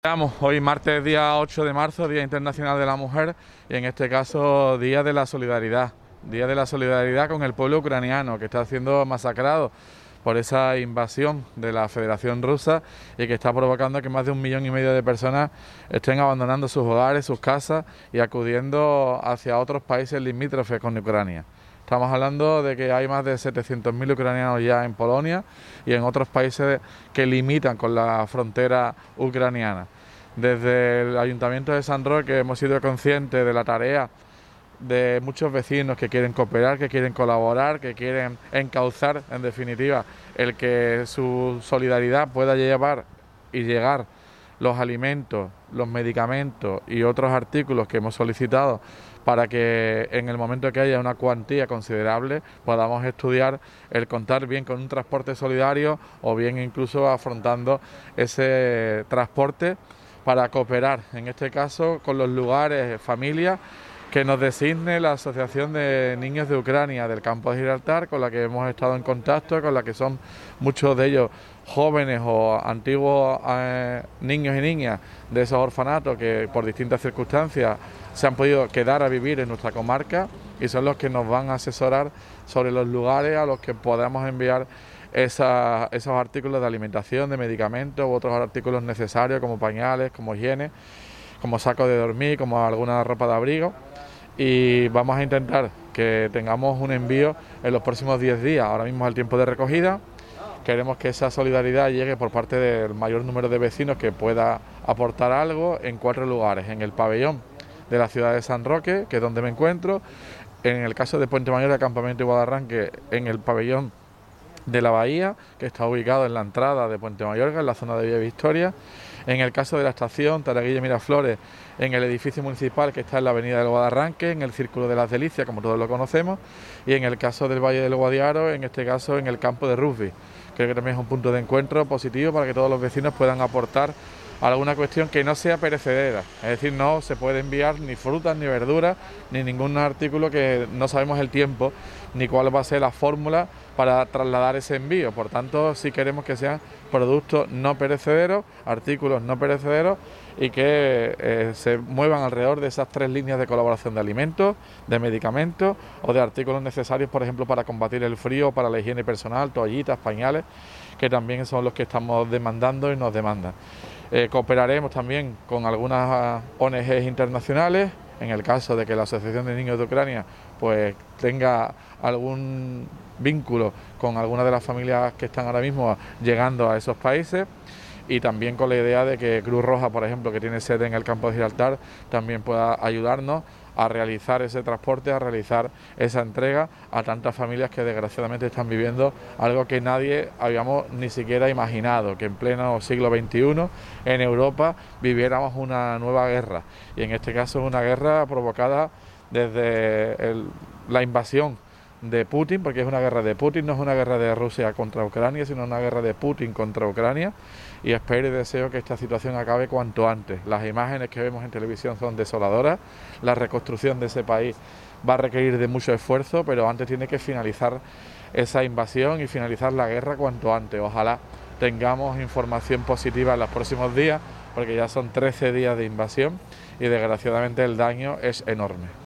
Hoy martes día 8 de marzo, Día Internacional de la Mujer, y en este caso Día de la Solidaridad con el pueblo ucraniano que está siendo masacrado por esa invasión de la Federación Rusa y que está provocando que más de 1,5 millones de personas estén abandonando sus hogares, sus casas y acudiendo hacia otros países limítrofes con Ucrania. Estamos hablando de que hay más de 700.000 ucranianos ya en Polonia y en otros países que limitan con la frontera ucraniana. Desde el Ayuntamiento de San Roque hemos sido conscientes de la tarea de muchos vecinos que quieren cooperar, que quieren colaborar, que quieren encauzar, en definitiva, el que su solidaridad pueda llevar y llegar los alimentos, los medicamentos y otros artículos que hemos solicitado para que en el momento que haya una cuantía considerable podamos estudiar el contar bien con un transporte solidario o bien incluso afrontando ese transporte para cooperar, en este caso, con los lugares, familias que nos designe la Asociación de Niños de Ucrania del campo de Gibraltar, con la que hemos estado en contacto, con la que son muchos de ellos jóvenes o antiguos niños y niñas de esos orfanatos que por distintas circunstancias se han podido quedar a vivir en nuestra comarca y son los que nos van a asesorar sobre los lugares a los que podamos enviar esos artículos de alimentación, de medicamentos u otros artículos necesarios como pañales, como higiene, como sacos de dormir, como alguna ropa de abrigo. Y vamos a intentar que tengamos un envío en los próximos 10 días. Ahora mismo es el tiempo de recogida. Queremos que esa solidaridad llegue por parte del mayor número de vecinos que pueda aportar algo en 4 lugares. En el pabellón de la ciudad de San Roque, que es donde me encuentro. En el caso de Puente Mayor, de Campamento y Guadarranque, en el pabellón de la Bahía, que está ubicado en la entrada de Puente Mayorga, en la zona de Villa Victoria. En el caso de la estación Taraguilla Miraflores, en el edificio municipal que está en la avenida del Guadarranque, en el Círculo de las Delicias, como todos lo conocemos, y en el caso del Valle del Guadiaro, en este caso en el campo de rugby. Creo que también es un punto de encuentro positivo para que todos los vecinos puedan aportar alguna cuestión que no sea perecedera, es decir, no se puede enviar ni frutas, ni verduras, ni ningún artículo que no sabemos el tiempo, ni cuál va a ser la fórmula para trasladar ese envío. Por tanto, sí queremos que sean productos no perecederos, artículos no perecederos y que se muevan alrededor de esas 3 líneas de colaboración de alimentos, de medicamentos o de artículos necesarios, por ejemplo, para combatir el frío, para la higiene personal, toallitas, pañales, que también son los que estamos demandando y nos demandan. Cooperaremos también con algunas ONGs internacionales, en el caso de que la Asociación de Niños de Ucrania pues tenga algún vínculo con alguna de las familias que están ahora mismo llegando a esos países, y también con la idea de que Cruz Roja, por ejemplo, que tiene sede en el campo de Gibraltar, también pueda ayudarnos a realizar ese transporte, a realizar esa entrega a tantas familias que desgraciadamente están viviendo algo que nadie habíamos ni siquiera imaginado, que en pleno siglo XXI en Europa viviéramos una nueva guerra, y en este caso es una guerra provocada desde la invasión de Putin, porque es una guerra de Putin, no es una guerra de Rusia contra Ucrania, sino una guerra de Putin contra Ucrania, y espero y deseo que esta situación acabe cuanto antes. Las imágenes que vemos en televisión son desoladoras, la reconstrucción de ese país va a requerir de mucho esfuerzo, pero antes tiene que finalizar esa invasión y finalizar la guerra cuanto antes. Ojalá tengamos información positiva en los próximos días, porque ya son 13 días de invasión y desgraciadamente el daño es enorme.